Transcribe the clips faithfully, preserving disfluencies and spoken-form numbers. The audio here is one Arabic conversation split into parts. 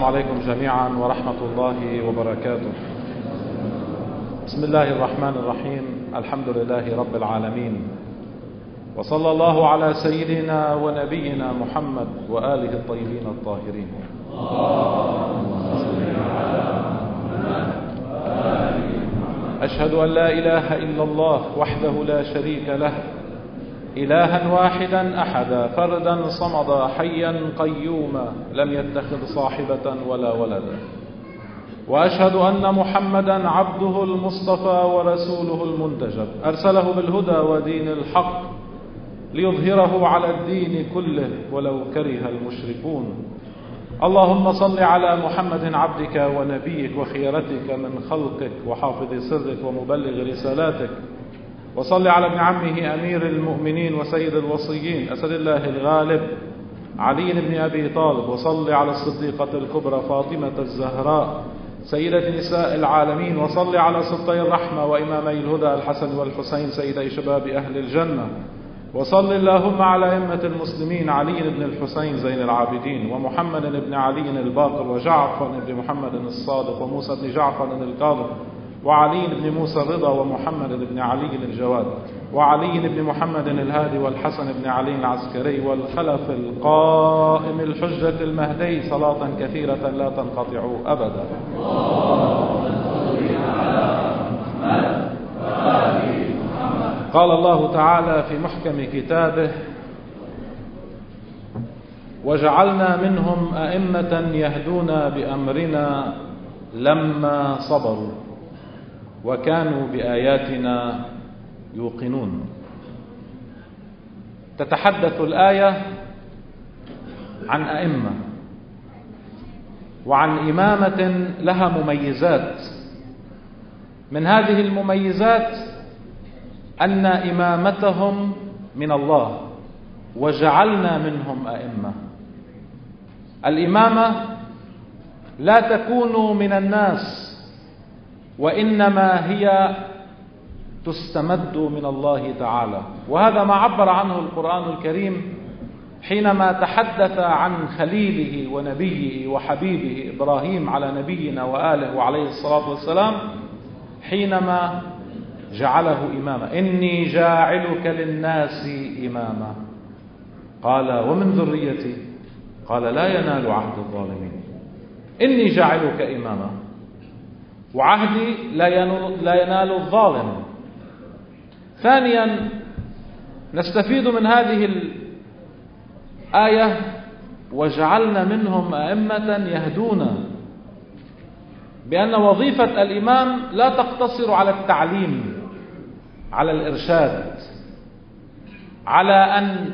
عليكم جميعا ورحمة الله وبركاته. بسم الله الرحمن الرحيم. الحمد لله رب العالمين، وصلى الله على سيدنا ونبينا محمد وآله الطيبين الطاهرين. أشهد أن لا إله إلا الله وحده لا شريك له، إلها واحدا أحدا فردا صمدا حيا قيوما لم يتخذ صاحبة ولا ولدا. وأشهد أن محمدا عبده المصطفى ورسوله المنتجب، أرسله بالهدى ودين الحق ليظهره على الدين كله ولو كره المشركون. اللهم صل على محمد عبدك ونبيك وخيرتك من خلقك وحافظ سرك ومبلغ رسالاتك، وصل على ابن عمه أمير المؤمنين وسيد الوصيين أسد الله الغالب علي بن أبي طالب، وصل على الصديقة الكبرى فاطمة الزهراء سيدة نساء العالمين، وصل على سبطي الرحمة وإمامي الهدى الحسن والحسين سيدي شباب أهل الجنة، وصل اللهم على أئمة المسلمين علي بن الحسين زين العابدين ومحمد بن علي الباقر وجعفر بن محمد الصادق وموسى بن جعفر الكاظم وعلي بن موسى الرضا ومحمد بن علي الجواد وعلي بن محمد الهادي والحسن بن علي العسكري والخلف القائم الحجة المهدي صلاة كثيرة لا تنقطع أبدا. قال الله تعالى في محكم كتابه: وجعلنا منهم أئمة يهدون بأمرنا لما صبروا وكانوا بآياتنا يوقنون. تتحدث الآية عن أئمة وعن إمامة لها مميزات. من هذه المميزات أن إمامتهم من الله، وجعلنا منهم أئمة. الإمامة لا تكون من الناس، وإنما هي تستمد من الله تعالى، وهذا ما عبر عنه القرآن الكريم حينما تحدث عن خليله ونبيه وحبيبه إبراهيم على نبينا وآله وعليه الصلاة والسلام، حينما جعله إماما: إني جاعلك للناس إماما. قال: ومن ذريتي؟ قال: لا ينال عهد الظالمين. إني جاعلك إماما، وعهدي لا ينال الظالم. ثانيا، نستفيد من هذه الآية: وجعلنا منهم أئمة يهدون، بأن وظيفة الإمام لا تقتصر على التعليم، على الإرشاد، على أن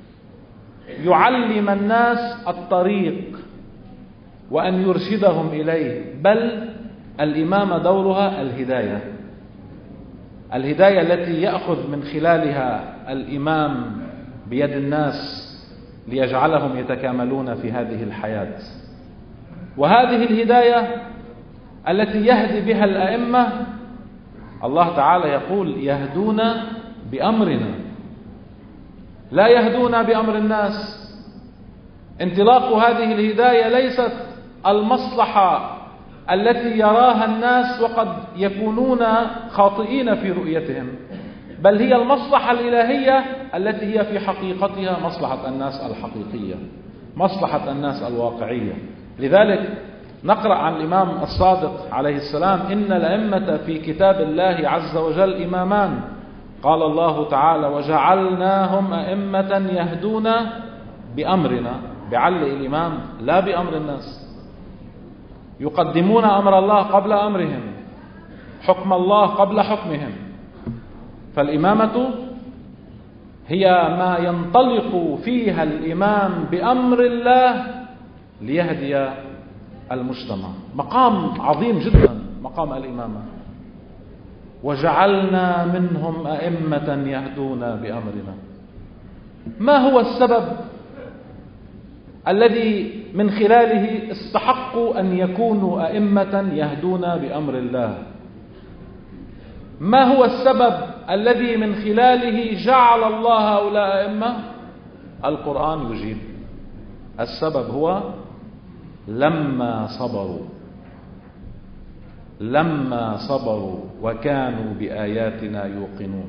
يعلم الناس الطريق وأن يرشدهم إليه، بل الإمامة دورها الهداية. الهداية التي يأخذ من خلالها الإمام بيد الناس ليجعلهم يتكاملون في هذه الحياة. وهذه الهداية التي يهدي بها الأئمة، الله تعالى يقول: يهدون بأمرنا، لا يهدون بأمر الناس. انطلاق هذه الهداية ليست المصلحة التي يراها الناس وقد يكونون خاطئين في رؤيتهم، بل هي المصلحة الإلهية التي هي في حقيقتها مصلحة الناس الحقيقية، مصلحة الناس الواقعية. لذلك نقرأ عن الإمام الصادق عليه السلام: إن الأئمة في كتاب الله عز وجل إمامان. قال الله تعالى: وجعلناهم أئمة يهدون بأمرنا، بعل الإمام لا بأمر الناس. يقدمون أمر الله قبل أمرهم، حكم الله قبل حكمهم. فالإمامة هي ما ينطلق فيها الإمام بأمر الله ليهدي المجتمع. مقام عظيم جدا مقام الإمامة. وجعلنا منهم أئمة يهدون بأمرنا. ما هو السبب الذي من خلاله استحقوا أن يكونوا أئمة يهدون بأمر الله؟ ما هو السبب الذي من خلاله جعل الله هؤلاء أئمة؟ القرآن يجيب: السبب هو لما صبروا لما صبروا وكانوا بآياتنا يوقنون.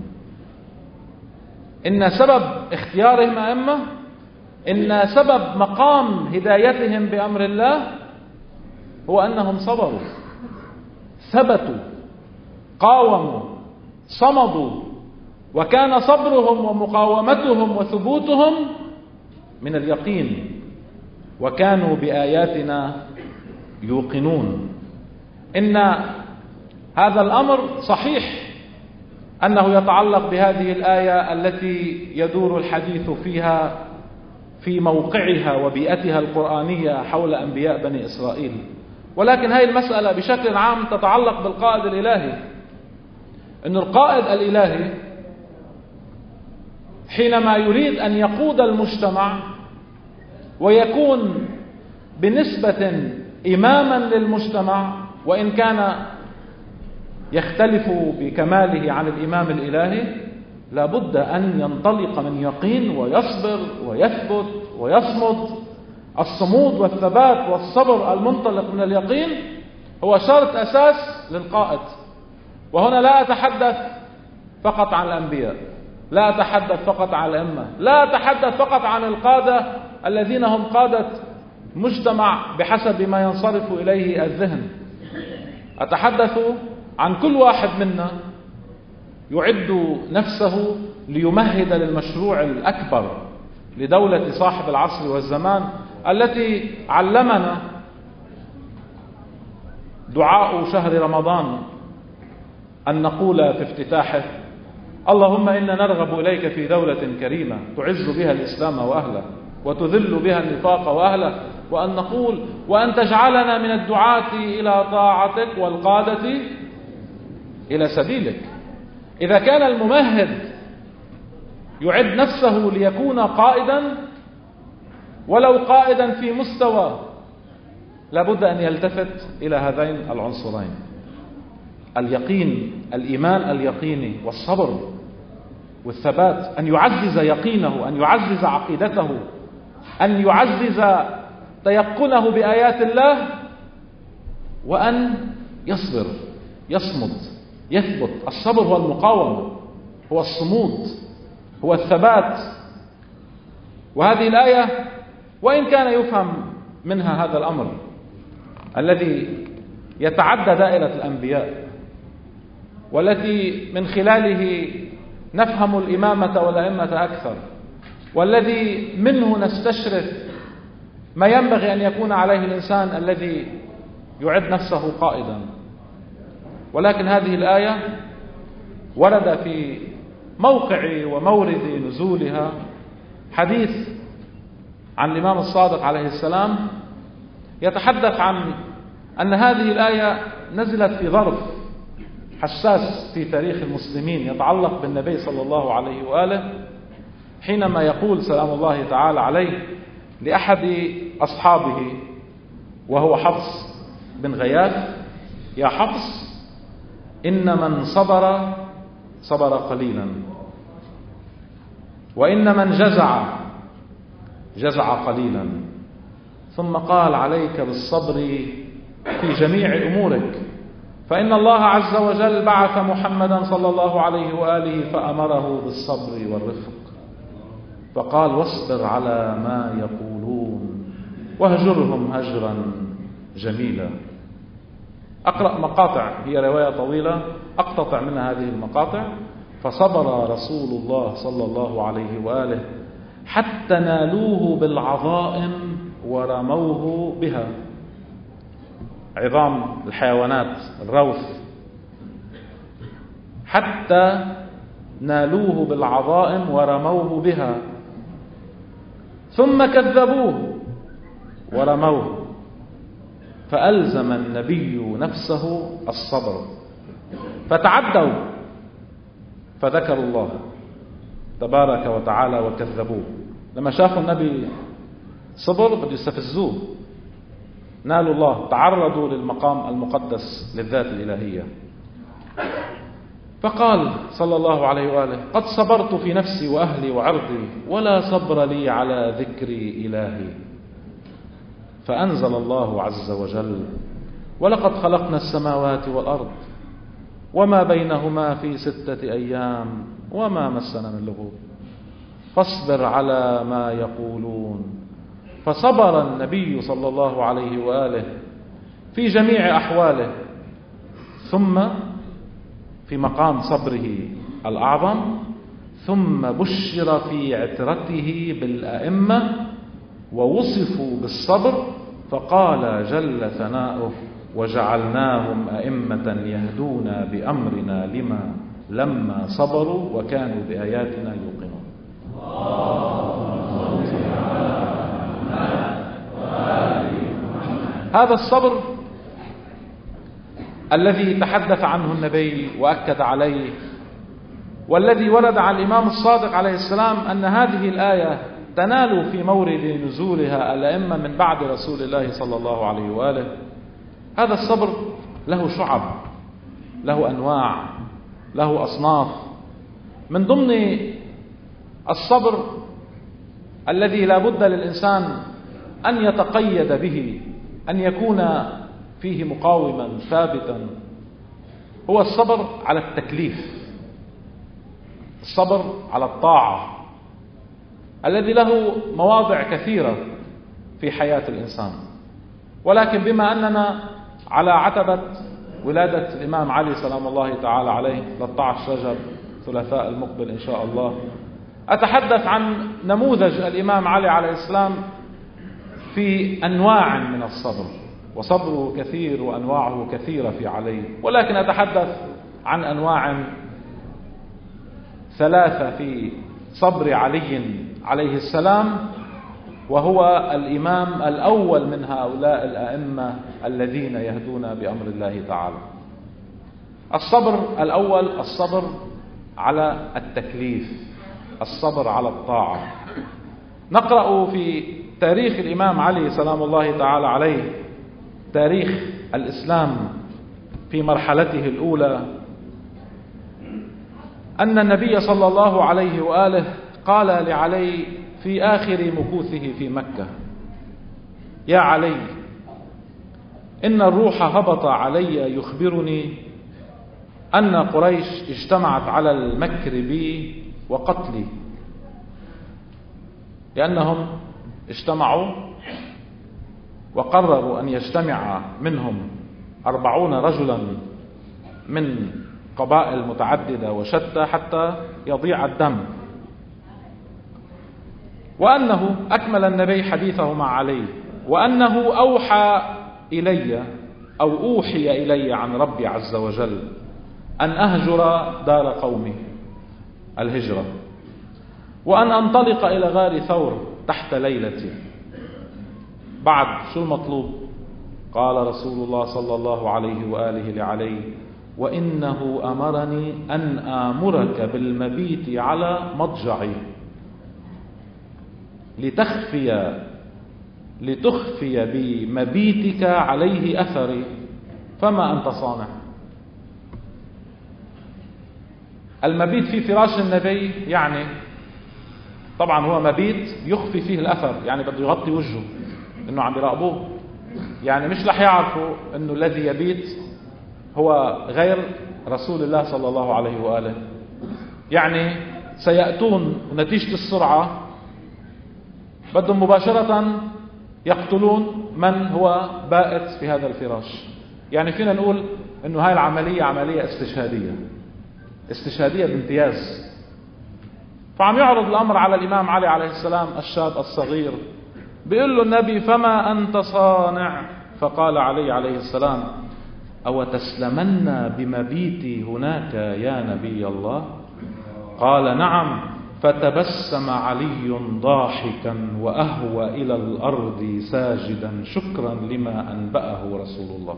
إن سبب اختيارهم أئمة، إن سبب مقام هدايتهم بأمر الله هو أنهم صبروا، ثبتوا، قاوموا، صمدوا، وكان صبرهم ومقاومتهم وثبوتهم من اليقين، وكانوا بآياتنا يوقنون. إن هذا الأمر صحيح أنه يتعلق بهذه الآية التي يدور الحديث فيها في موقعها وبيئتها القرآنية حول أنبياء بني إسرائيل، ولكن هذه المسألة بشكل عام تتعلق بالقائد الإلهي. إن القائد الإلهي حينما يريد أن يقود المجتمع ويكون بنسبة إماما للمجتمع، وإن كان يختلف بكماله عن الإمام الإلهي، لابد أن ينطلق من يقين ويصبر ويثبت ويصمد. الصمود والثبات والصبر المنطلق من اليقين هو شرط أساس للقائد. وهنا لا أتحدث فقط عن الأنبياء، لا أتحدث فقط عن الأئمة، لا أتحدث فقط عن القادة الذين هم قادة مجتمع بحسب ما ينصرف إليه الذهن. أتحدث عن كل واحد منا يعد نفسه ليمهد للمشروع الأكبر لدولة صاحب العصر والزمان، التي علمنا دعاء شهر رمضان أن نقول في افتتاحه: اللهم إنا نرغب إليك في دولة كريمة تعز بها الإسلام وأهله وتذل بها النفاق وأهله، وأن نقول: وأن تجعلنا من الدعاة إلى طاعتك والقادة إلى سبيلك. إذا كان الممهد يعد نفسه ليكون قائدا، ولو قائدا في مستوى، لابد أن يلتفت إلى هذين العنصرين: اليقين، الإيمان اليقيني، والصبر والثبات، أن يعزز يقينه، أن يعزز عقيدته، أن يعزز تيقنه بآيات الله، وأن يصبر، يصمد، يثبت. الصبر هو المقاومة، هو الصمود، هو الثبات. وهذه الآية وإن كان يفهم منها هذا الأمر الذي يتعدى دائرة الأنبياء، والتي من خلاله نفهم الإمامة والأئمة أكثر، والذي منه نستشرف ما ينبغي أن يكون عليه الإنسان الذي يعد نفسه قائدا. ولكن هذه الآية ورد في موقع ومورد نزولها حديث عن الإمام الصادق عليه السلام، يتحدث عن أن هذه الآية نزلت في ظرف حساس في تاريخ المسلمين يتعلق بالنبي صلى الله عليه وآله، حينما يقول سلام الله تعالى عليه لأحد أصحابه وهو حفص بن غياث: يا حفص، إن من صبر صبر قليلا، وإن من جزع جزع قليلا. ثم قال: عليك بالصبر في جميع أمورك، فإن الله عز وجل بعث محمدا صلى الله عليه وآله فأمره بالصبر والرفق، فقال: واصبر على ما يقولون واهجرهم هجرا جميلا. أقرأ مقاطع، هي رواية طويلة أقتطع منها هذه المقاطع. فصبر رسول الله صلى الله عليه وآله حتى نالوه بالعظائم ورموه بها. عظام الحيوانات، الروث. حتى نالوه بالعظائم ورموه بها، ثم كذبوه ورموه، فألزم النبي نفسه الصبر، فتعدوا فذكروا الله تبارك وتعالى وكذبوه. لما شافوا النبي صبر بده يستفزوه، نالوا الله، تعرضوا للمقام المقدس للذات الإلهية. فقال صلى الله عليه وآله: قد صبرت في نفسي وأهلي وعرضي، ولا صبر لي على ذكر إلهي. فأنزل الله عز وجل: ولقد خلقنا السماوات والأرض وما بينهما في ستة أيام وما مسنا من لغوب فاصبر على ما يقولون. فصبر النبي صلى الله عليه وآله في جميع أحواله، ثم في مقام صبره الأعظم ثم بشر في عترته بالأئمة ووصفوا بالصبر، فقال جل ثناؤه: وجعلناهم أئمة يهدون بأمرنا لما لما صبروا وكانوا بآياتنا يوقنون. هذا الصبر الذي تحدث عنه النبي وأكد عليه، والذي ورد عن الإمام الصادق عليه السلام أن هذه الآية تنال في مورد نزولها الأئمة من بعد رسول الله صلى الله عليه وآله. هذا الصبر له شعب، له أنواع، له أصناف. من ضمن الصبر الذي لا بد للإنسان أن يتقيد به، أن يكون فيه مقاوما ثابتا، هو الصبر على التكليف، الصبر على الطاعة، الذي له مواضع كثيرة في حياة الإنسان. ولكن بما أننا على عتبة ولادة الإمام علي سلام الله تعالى عليه ثلاثة عشر رجب ثلاثاء المقبل إن شاء الله، أتحدث عن نموذج الإمام علي عليه السلام في أنواع من الصبر، وصبره كثير وأنواعه كثيرة في علي، ولكن أتحدث عن أنواع ثلاثة في صبر علي عليه السلام، وهو الإمام الأول من هؤلاء الأئمة الذين يهدون بأمر الله تعالى. الصبر الأول الصبر على التكليف، الصبر على الطاعة. نقرأ في تاريخ الإمام علي سلام الله تعالى عليه، تاريخ الإسلام في مرحلته الأولى، أن النبي صلى الله عليه وآله قال لعلي في آخر مكوثه في مكة: يا علي، إن الروح هبط علي يخبرني أن قريش اجتمعت على المكر بي وقتلي، لأنهم اجتمعوا وقرروا أن يجتمع منهم أربعون رجلا من قبائل متعددة وشتى حتى يضيع الدم، وأنه أكمل النبي حديثه مع علي، وأنه أوحى إلي أو أوحي إلي عن ربي عز وجل أن أهجر دار قومي الهجرة، وأن أنطلق إلى غار ثور تحت ليلتي. بعد شو المطلوب؟ قال رسول الله صلى الله عليه وآله لعلي: وإنه أمرني أن آمرك بالمبيت على مضجعي لتخفي لتخفي بمبيتك عليه أثري، فما أنت صانع. المبيت في فراش النبي يعني طبعا هو مبيت يخفي فيه الأثر، يعني بده يغطي وجهه إنه عم يراقبوه، يعني مش رح يعرفوا إنه الذي يبيت هو غير رسول الله صلى الله عليه وآله. يعني سيأتون نتيجة السرعة بدهم مباشرة يقتلون من هو بائت في هذا الفراش. يعني فينا نقول إنه هاي العملية عملية استشهادية، استشهادية بامتياز. فعم يعرض الأمر على الإمام علي عليه السلام الشاب الصغير، بيقول له النبي: فما أنت صانع؟ فقال علي عليه السلام: أو تسلمن بمبيتي هناك يا نبي الله؟ قال: نعم. فتبسم علي ضاحكا وأهوى إلى الأرض ساجدا شكرا لما أنبأه رسول الله.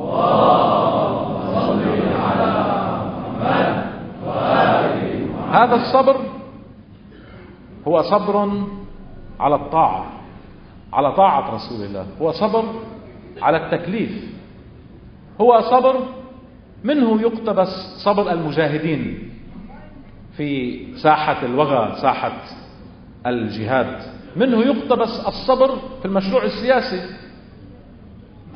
هذا الصبر هو صبر على الطاعة، على طاعة رسول الله، هو صبر على التكليف، هو صبر منه يقتبس صبر المجاهدين في ساحة الوغى، ساحة الجهاد، منه يقتبس الصبر في المشروع السياسي،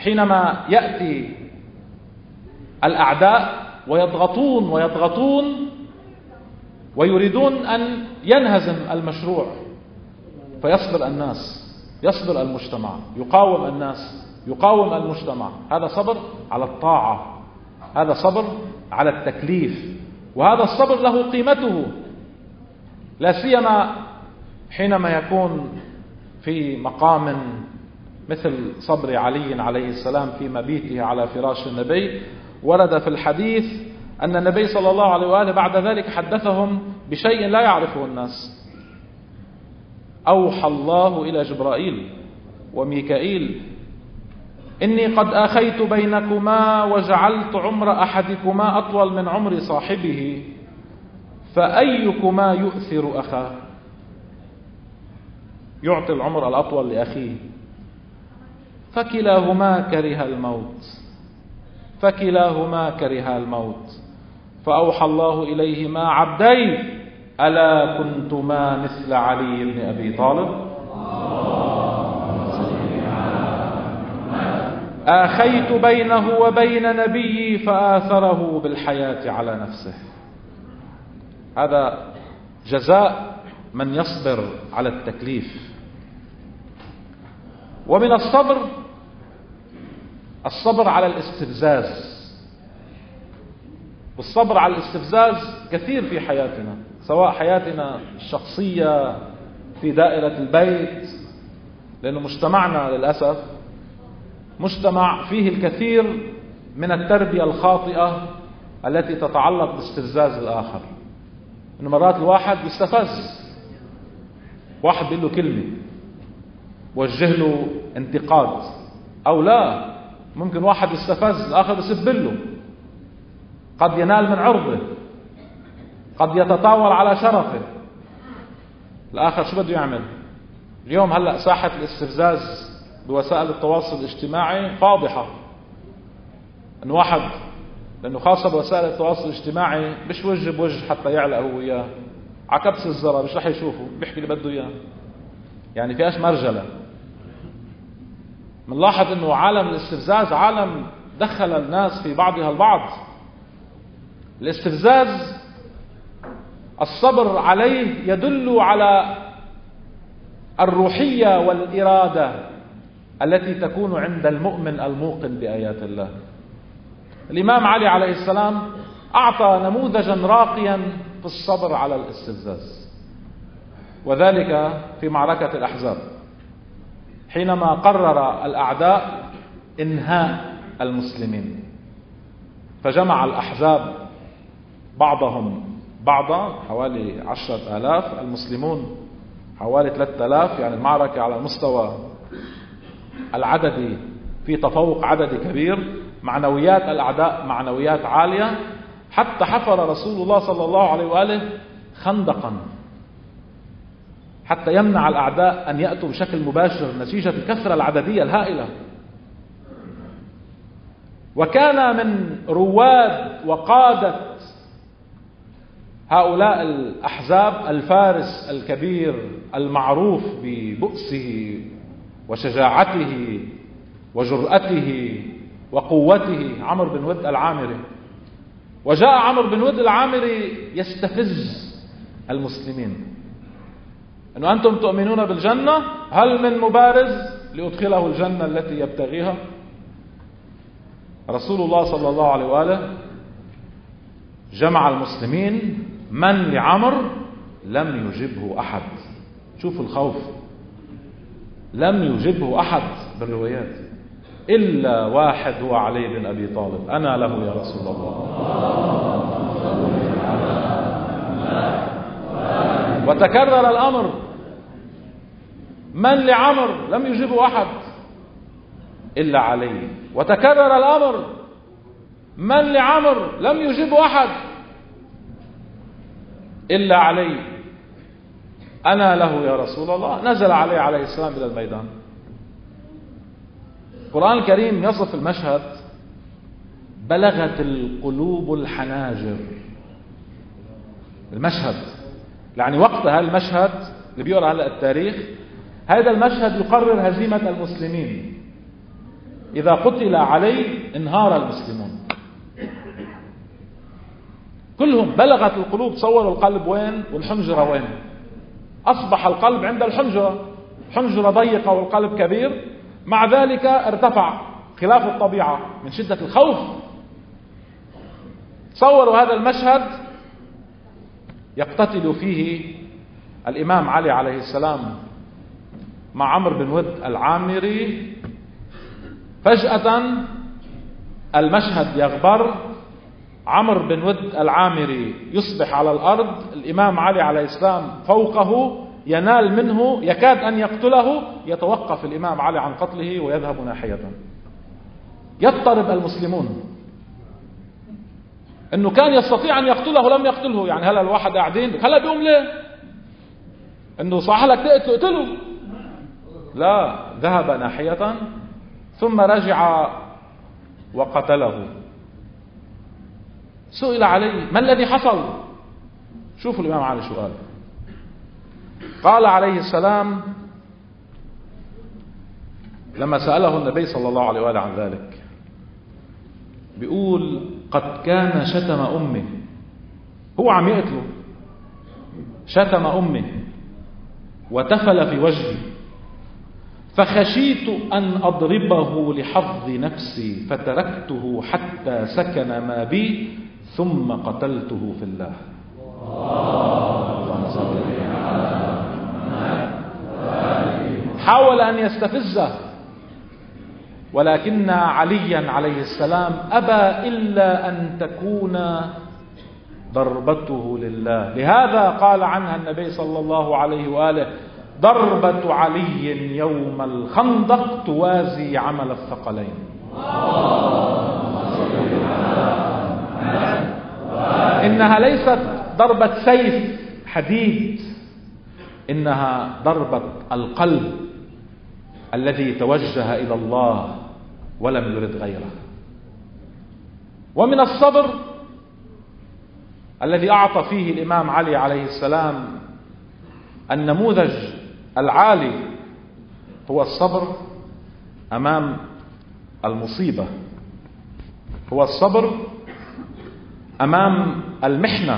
حينما يأتي الأعداء ويضغطون ويضغطون ويريدون أن ينهزم المشروع، فيصبر الناس، يصبر المجتمع، يقاوم الناس، يقاوم المجتمع. هذا صبر على الطاعة، هذا صبر على التكليف، وهذا الصبر له قيمته، لا سيما حينما يكون في مقام مثل صبر علي عليه السلام في مبيته على فراش النبي. ورد في الحديث أن النبي صلى الله عليه وآله بعد ذلك حدثهم بشيء لا يعرفه الناس. أوحى الله إلى جبرائيل وميكائيل: إني قد آخيت بينكما وجعلت عمر أحدكما أطول من عمر صاحبه، فأيكما يؤثر أخاه؟ يعطي العمر الأطول لأخيه، فكلاهما كره الموت، فكلاهما كره الموت. فأوحى الله إليهما: عبدي ألا كنتما مثل علي بن أبي طالب؟ آخيت بينه وبين نبيي فآثره بالحياة على نفسه. هذا جزاء من يصبر على التكليف. ومن الصبر الصبر على الاستفزاز. والصبر على الاستفزاز كثير في حياتنا، سواء حياتنا الشخصية في دائرة البيت، لأنه مجتمعنا للأسف مجتمع فيه الكثير من التربية الخاطئة التي تتعلق باستفزاز الآخر. إنه مرات الواحد يستفز، واحد بيقول له كلمة وجه له انتقاد، أو لا، ممكن واحد يستفز الآخر يسب له، قد ينال من عرضه، قد يتطاول على شرفه. الآخر شو بده يعمل؟ اليوم هلأ ساحة الاستفزاز بوسائل التواصل الاجتماعي فاضحة. إن واحد لأنه خاصة بوسائل التواصل الاجتماعي مش وجه بوجه حتى يعلق هو وياه، عكبس الزرار مش رح يشوفه، بيحكي اللي بده إياه، يعني فيهاش مرجلة. منلاحظ إنه عالم الاستفزاز عالم دخل الناس في بعضها البعض. الاستفزاز الصبر عليه يدل على الروحية والإرادة التي تكون عند المؤمن الموقن بآيات الله. الإمام علي عليه السلام أعطى نموذجا راقيا في الصبر على الاستفزاز، وذلك في معركة الأحزاب، حينما قرر الأعداء إنهاء المسلمين، فجمع الأحزاب بعضهم بعضا حوالي عشرة آلاف، المسلمون حوالي ثلاثة آلاف، يعني المعركة على المستوى العددي في تفوق عددي كبير، معنويات الأعداء معنويات عالية، حتى حفر رسول الله صلى الله عليه وآله خندقا حتى يمنع الأعداء أن يأتوا بشكل مباشر نتيجة الكثرة العددية الهائلة. وكان من رواد وقادة هؤلاء الأحزاب الفارس الكبير المعروف ببؤسه وشجاعته وجرأته وقوته، عمرو بن ود العامري. وجاء عمرو بن ود العامري يستفز المسلمين أنه أنتم تؤمنون بالجنة، هل من مبارز لأدخله الجنة التي يبتغيها؟ رسول الله صلى الله عليه وآله جمع المسلمين، من لعمر لم يجبه أحد. شوفوا الخوف، لم يجبه أحد بالروايات إلا واحد هو علي بن أبي طالب، أنا له يا رسول الله. وتكرر الأمر، من لعمر لم يجبه أحد إلا علي. وتكرر الأمر، من لعمر لم يجبه أحد إلا علي، أنا له يا رسول الله. نزل علي عليه السلام إلى الميدان. القرآن الكريم يصف المشهد: بلغت القلوب الحناجر. المشهد يعني وقتها المشهد اللي بيقرأ هلأ التاريخ، هذا المشهد يقرر هزيمة المسلمين. إذا قتل علي انهار المسلمون كلهم. بلغت القلوب، تصوروا القلب وين والحنجرة وين. أصبح القلب عند الحنجرة، حنجرة ضيقة والقلب كبير، مع ذلك ارتفع خلاف الطبيعة من شدة الخوف. تصوروا هذا المشهد يقتتل فيه الإمام علي عليه السلام مع عمرو بن ود العامري. فجأة المشهد يغبر، عمرو بن ود العامري يصبح على الأرض، الإمام علي عليه السلام فوقه ينال منه، يكاد أن يقتله، يتوقف الإمام علي عن قتله ويذهب ناحية. يضطرب المسلمون، انه كان يستطيع ان يقتله لم يقتله. يعني هلا الواحد قاعدين هلا بيقوم ليه؟ انه صح لك تقتله اقتله. لا، ذهب ناحية ثم رجع وقتله. سئل عليه ما الذي حصل؟ شوفوا الإمام علي شو قال. قال عليه السلام لما سأله النبي صلى الله عليه وآله عن ذلك، بيقول قد كان شتم أمه، هو عم يقتله، شتم أمه وتفل في وجهي، فخشيت أن أضربه لحظ نفسي فتركته حتى سكن ما بي ثم قتلته في الله. حاول أن يستفزه، ولكن عليا عليه السلام أبى إلا أن تكون ضربته لله. لهذا قال عنها النبي صلى الله عليه وآله ضربة علي يوم الخندق توازي عمل الثقلين. إنها ليست ضربة سيف حديد، إنها ضربة القلب الذي توجه إلى الله ولم يرد غيره. ومن الصبر الذي أعطى فيه الإمام علي عليه السلام النموذج العالي هو الصبر أمام المصيبة، هو الصبر أمام المحنة،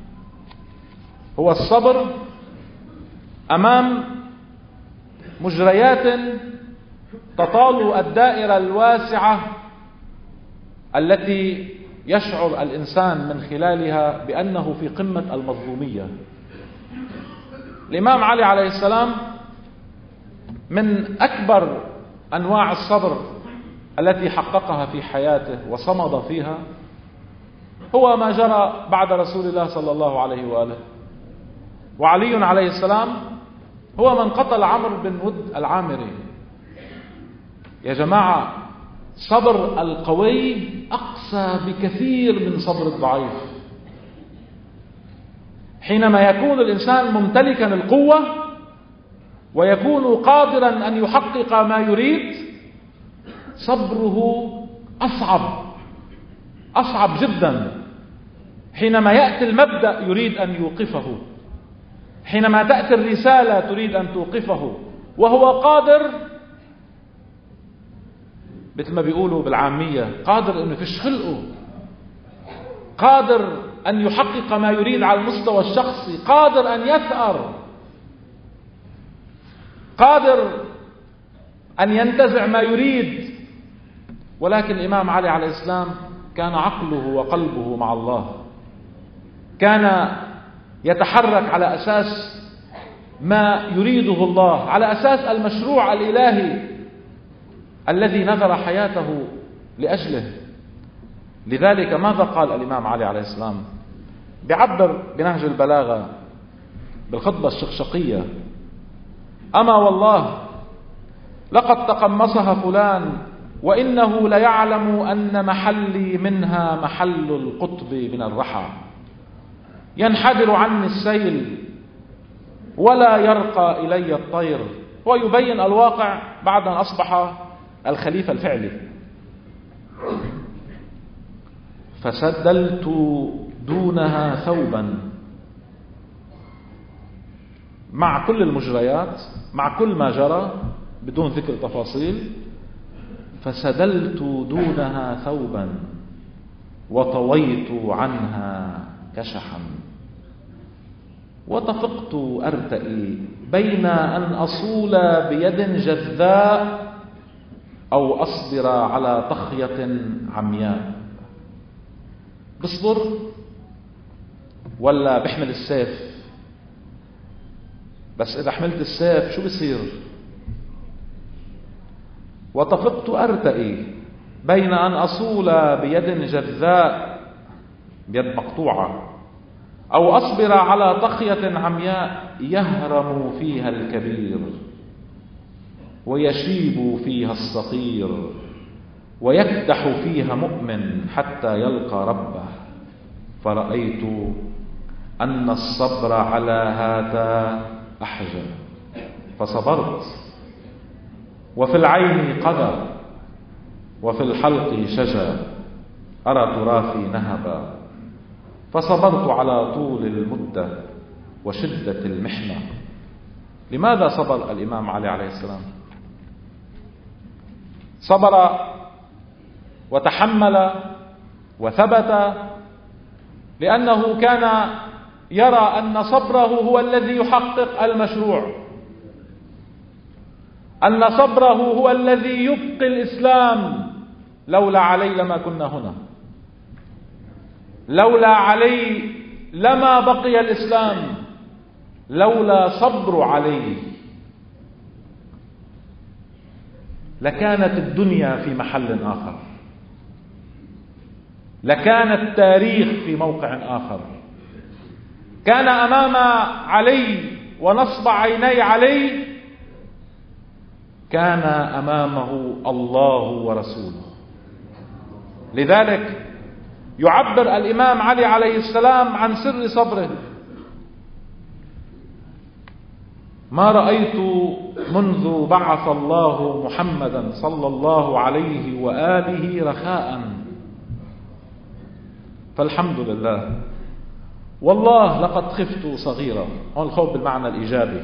هو الصبر أمام مجريات تطال الدائرة الواسعة التي يشعر الإنسان من خلالها بأنه في قمة المظلومية. الإمام علي عليه السلام من أكبر أنواع الصبر التي حققها في حياته وصمد فيها هو ما جرى بعد رسول الله صلى الله عليه وآله. وعلي عليه السلام هو من قتل عمرو بن ود العامري. يا جماعة، صبر القوي أقسى بكثير من صبر الضعيف. حينما يكون الإنسان ممتلكا القوة ويكون قادرا أن يحقق ما يريد، صبره أصعب أصعب جدا. حينما يأتي المبدأ يريد أن يوقفه، حينما تأتي الرسالة تريد أن توقفه، وهو قادر مثل ما بيقولوا بالعامية قادر أنه يفش خلقه، قادر أن يحقق ما يريد على المستوى الشخصي، قادر أن يثأر، قادر أن ينتزع ما يريد. ولكن الإمام علي عليه السلام كان عقله وقلبه مع الله، كان يتحرك على أساس ما يريده الله، على أساس المشروع الإلهي الذي نذر حياته لأجله. لذلك ماذا قال الإمام علي عليه السلام؟ بيعبر بنهج البلاغة بالخطبة الشقشقية: أما والله لقد تقمصها فلان وإنه ليعلم أن محلي منها محل القطب من الرحى، ينحدر عني السيل ولا يرقى إلي الطير. ويبين الواقع بعد أن أصبح الخليفة الفعلي. فسدلت دونها ثوبا، مع كل المجريات، مع كل ما جرى بدون ذكر تفاصيل، فسدلت دونها ثوبا وطويت عنها كشحا، وطفقت أرتئي بين أن أصول بيد جذاء أو أصبر على طخية عمياء. بصبر ولا بحمل السيف؟ بس إذا حملت السيف شو بصير؟ وطفقت أرتئي بين أن أصول بيد جذاء، بيد مقطوعة، أو أصبر على طخية عمياء يهرم فيها الكبير ويشيب فيها الصغير ويكدح فيها مؤمن حتى يلقى ربه. فرأيت أن الصبر على هذا أحجى فصبرت، وفي العين قذى وفي الحلق شجى، أرى تراثي نهبا، فصبرت على طول المدة وشدة المحنة. لماذا صبر الإمام علي عليه السلام؟ صبر وتحمل وثبت لأنه كان يرى أن صبره هو الذي يحقق المشروع، أن صبره هو الذي يبقي الإسلام. لولا علي لما كنا هنا، لولا علي لما بقي الإسلام، لولا صبر علي لكانت الدنيا في محل آخر، لكان التاريخ في موقع آخر. كان أمام علي ونصب عيني علي كان أمامه الله ورسوله. لذلك يعبر الإمام علي عليه السلام عن سر صبره: ما رأيت منذ بعث الله محمدا صلى الله عليه وآله رخاء. فالحمد لله. والله لقد خفت صغيرا. هون الخوف بالمعنى الإيجابي،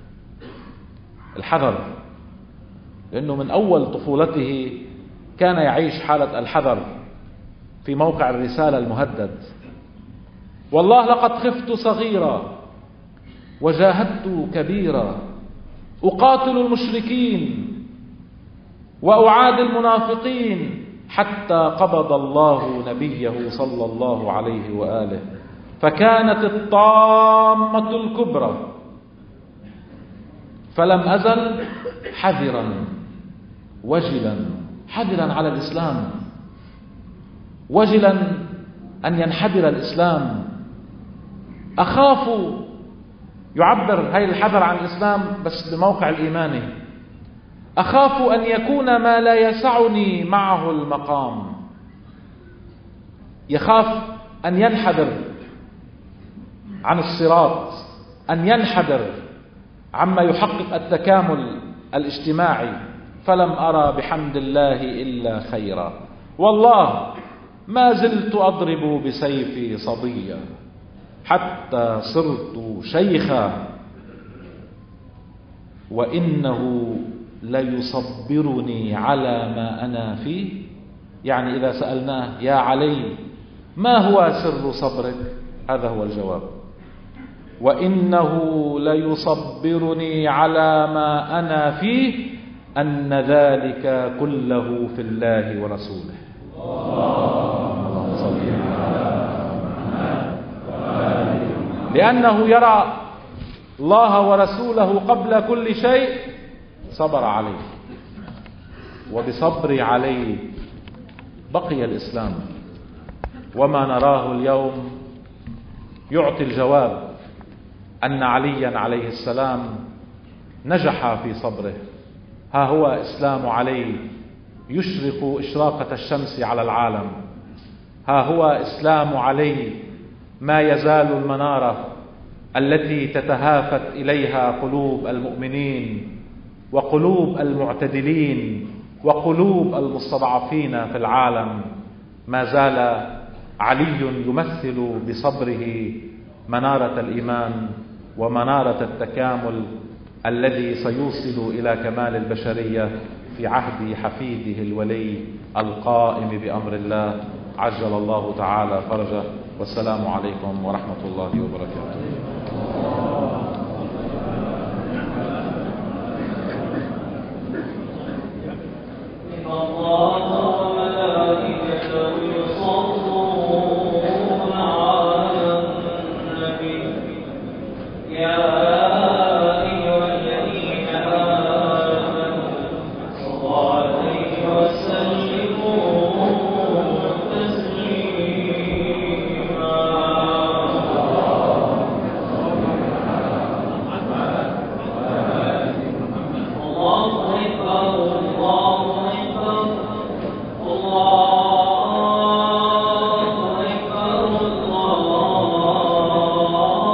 الحذر، لأنه من أول طفولته كان يعيش حالة الحذر في موقع الرسالة المهدد. والله لقد خفت صغيرا وجاهدت كبيرا، أقاتل المشركين وأعادي المنافقين حتى قبض الله نبيه صلى الله عليه وآله. فكانت الطامة الكبرى، فلم أزل حذرا وجلا، حذرا على الإسلام، وجلا أن ينحدر الإسلام. أخاف، يعبر هاي الحذر عن الإسلام بس بموقع الإيماني، أخاف أن يكون ما لا يسعني معه المقام. يخاف أن ينحدر عن الصراط، أن ينحدر عما يحقق التكامل الاجتماعي. فلم أرى بحمد الله إلا خيرا. والله ما زلت أضرب بسيفي صبيا حتى صرت شيخا، وإنه ليصبرني على ما أنا فيه. يعني إذا سألناه: يا علي ما هو سر صبرك؟ هذا هو الجواب: وإنه ليصبرني على ما أنا فيه، أن ذلك كله في الله ورسوله. لأنه يرى الله ورسوله قبل كل شيء، صبر عليه، وبصبر عليه بقي الإسلام. وما نراه اليوم يعطي الجواب أن عليا عليه السلام نجح في صبره. ها هو إسلام علي يشرق إشراقة الشمس على العالم. ها هو إسلام علي ما يزال المنارة التي تتهافت إليها قلوب المؤمنين وقلوب المعتدلين وقلوب المستضعفين في العالم. ما زال علي يمثل بصبره منارة الإيمان ومنارة التكامل الذي سيوصل إلى كمال البشرية في عهد حفيده الولي القائم بأمر الله، عجل الله تعالى فرجه. والسلام عليكم ورحمة الله وبركاته.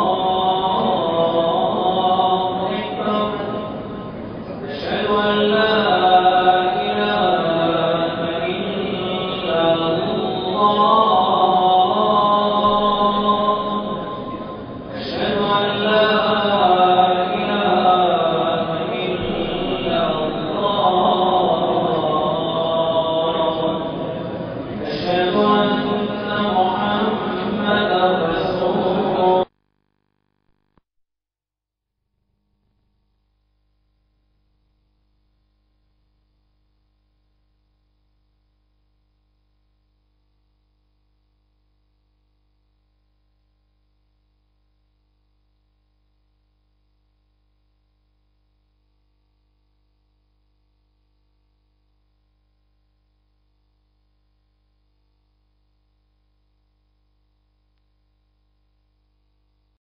أشهد أن لا